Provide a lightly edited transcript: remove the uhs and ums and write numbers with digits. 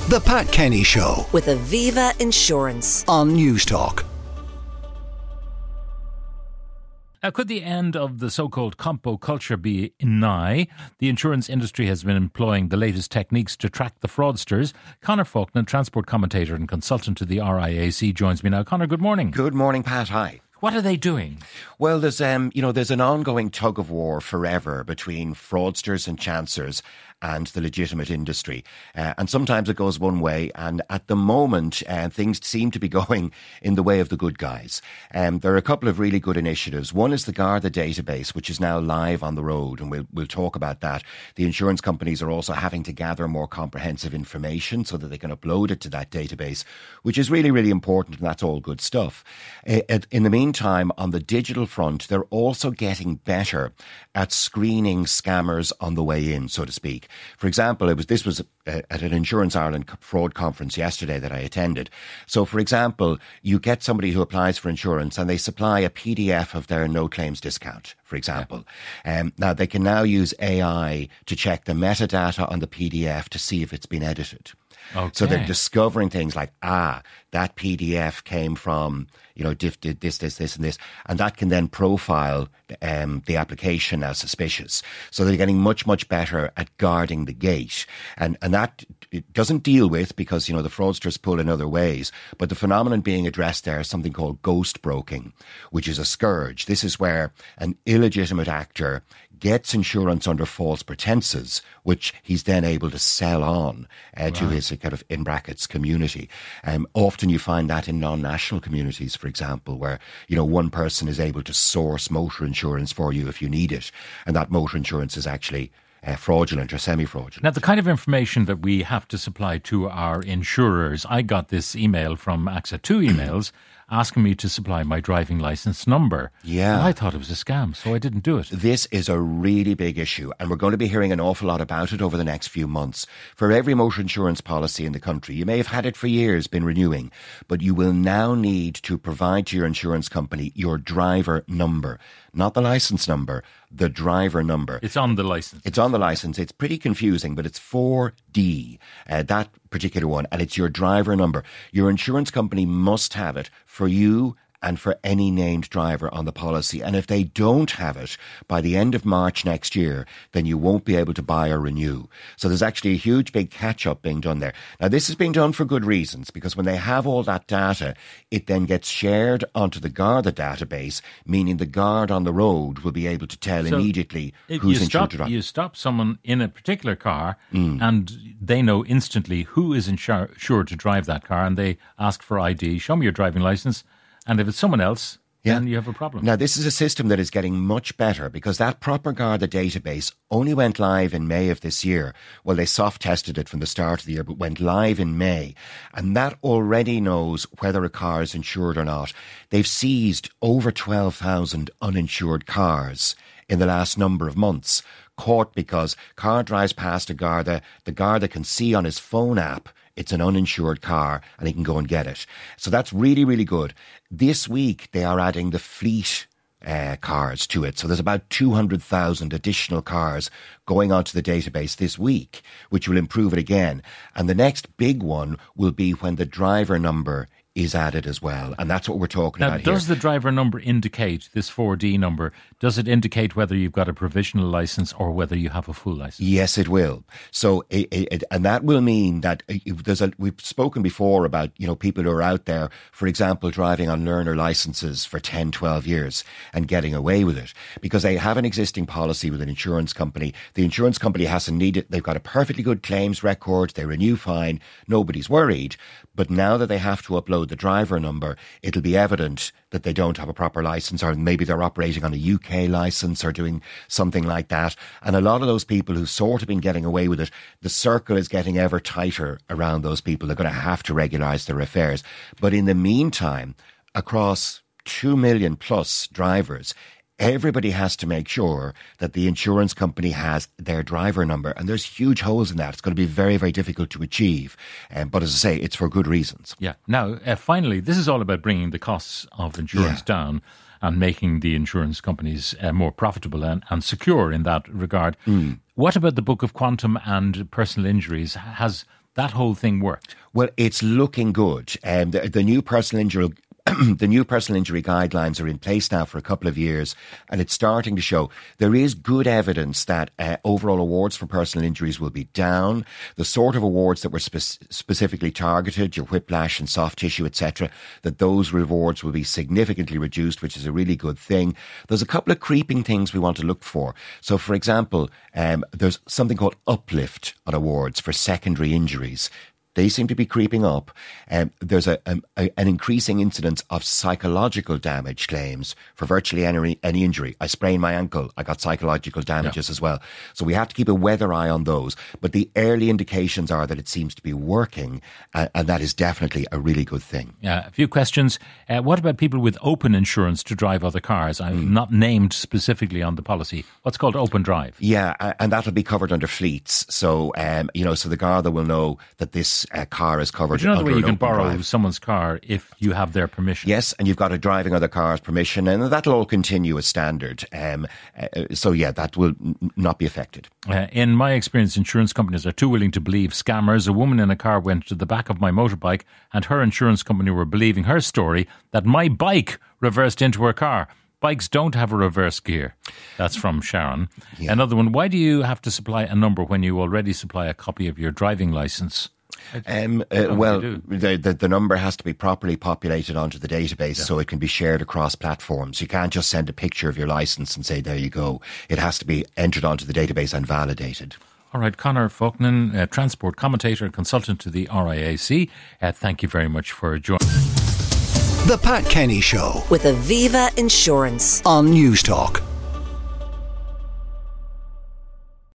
The Pat Kenny Show with Aviva Insurance on Newstalk. Now, could the end of the so-called compo culture be nigh? The insurance industry has been employing the latest techniques to track the fraudsters. Conor Faulkner, transport commentator and consultant to the RIAC, joins me now. Conor, good morning. Good morning, Pat. Hi. What are they doing? Well, there's an ongoing tug of war forever between fraudsters and chancers and the legitimate industry. And sometimes it goes one way, and at the moment, things seem to be going in the way of the good guys. There are a couple of really good initiatives. One is the Garda database, which is now live on the road, and we'll talk about that. The insurance companies are also having to gather more comprehensive information so that they can upload it to that database, which is really, really important, and that's all good stuff. In the meantime, on the digital front, they're also getting better at screening scammers on the way in, so to speak. For example, this was at an Insurance Ireland fraud conference yesterday that I attended. So, for example, you get somebody who applies for insurance and they supply a PDF of their no claims discount, for example. Now, they can now use AI to check the metadata on the PDF to see if it's been edited. Okay. So they're discovering things like, that PDF came from, did this, and this. And that can then profile the application as suspicious. So they're getting much, much better at guarding the gate. And that it doesn't deal with, because, the fraudsters pull in other ways. But the phenomenon being addressed there is something called ghost broking, which is a scourge. This is where an illegitimate actor gets insurance under false pretenses, which he's then able to sell on to his kind of, in brackets, community. Often you find that in non-national communities, for example, where, one person is able to source motor insurance for you if you need it. And that motor insurance is actually fraudulent or semi-fraudulent. Now, the kind of information that we have to supply to our insurers, I got this email from AXA, 2 emails, asking me to supply my driving licence number. Yeah. And I thought it was a scam, so I didn't do it. This is a really big issue, and we're going to be hearing an awful lot about it over the next few months. For every motor insurance policy in the country, you may have had it for years, been renewing, but you will now need to provide to your insurance company your driver number. Not the licence number, the driver number. It's on the licence. It's on the licence. It's pretty confusing, but it's 4D, that particular one, and it's your driver number. Your insurance company must have it for you and for any named driver on the policy. And if they don't have it by the end of March next year, then you won't be able to buy or renew. So there's actually a huge big catch-up being done there. Now, this is being done for good reasons, because when they have all that data, it then gets shared onto the Garda database, meaning the guard on the road will be able to tell immediately who's insured to drive. You stop someone in a particular car and they know instantly who is insured to drive that car, and they ask for ID, show me your driving licence. And if it's someone else, then you have a problem. Now, this is a system that is getting much better, because that proper Garda database only went live in May of this year. Well, they soft tested it from the start of the year, but went live in May. And that already knows whether a car is insured or not. They've seized over 12,000 uninsured cars in the last number of months, caught because car drives past a Garda, the Garda can see on his phone app it's an uninsured car, and he can go and get it. So that's really, really good. This week, they are adding the fleet cars to it. So there's about 200,000 additional cars going onto the database this week, which will improve it again. And the next big one will be when the driver number is added as well. And that's what we're talking about here. Now, does the driver number indicate, this 4D number, does it indicate whether you've got a provisional licence or whether you have a full licence? Yes, it will. So, and that will mean that we've spoken before about, people who are out there, for example, driving on learner licences for 10, 12 years and getting away with it because they have an existing policy with an insurance company. The insurance company hasn't needed, they've got a perfectly good claims record, they renew fine, nobody's worried. But now that they have to upload the driver number, it'll be evident that they don't have a proper licence, or maybe they're operating on a UK licence or doing something like that. And a lot of those people who've sort of been getting away with it, the circle is getting ever tighter around those people. They're going to have to regularise their affairs. But in the meantime, across 2 million plus drivers, everybody has to make sure that the insurance company has their driver number. And there's huge holes in that. It's going to be very, very difficult to achieve. But as I say, it's for good reasons. Yeah. Now, finally, this is all about bringing the costs of insurance down and making the insurance companies more profitable and secure in that regard. What about the book of quantum and personal injuries? Has that whole thing worked? Well, it's looking good. The new personal injury the new personal injury guidelines are in place now for a couple of years, and it's starting to show there is good evidence that overall awards for personal injuries will be down. The sort of awards that were specifically targeted, your whiplash and soft tissue, etc., that those rewards will be significantly reduced, which is a really good thing. There's a couple of creeping things we want to look for. So, for example, there's something called uplift on awards for secondary injuries. They seem to be creeping up. There's an increasing incidence of psychological damage claims for virtually any injury. I sprained my ankle. I got psychological damages as well. So we have to keep a weather eye on those. But the early indications are that it seems to be working, and that is definitely a really good thing. Yeah, a few questions. What about people with open insurance to drive other cars? I'm not named specifically on the policy. What's called open drive? Yeah, and that'll be covered under fleets. So, so the Garda will know that this car is covered. But you know the way you can borrow drive. Someone's car if you have their permission? Yes, and you've got a driving other car's permission, and that'll all continue as standard. That will not be affected. In my experience, insurance companies are too willing to believe scammers. A woman in a car went to the back of my motorbike, and her insurance company were believing her story that my bike reversed into her car. Bikes don't have a reverse gear. That's from Sharon. Yeah. Another one, why do you have to supply a number when you already supply a copy of your driving licence? The number has to be properly populated onto the database so it can be shared across platforms. You can't just send a picture of your licence and say, there you go. It has to be entered onto the database and validated. All right, Conor Faughnan, transport commentator and consultant to the RIAC. Thank you very much for joining. The Pat Kenny Show with Aviva Insurance on News Talk.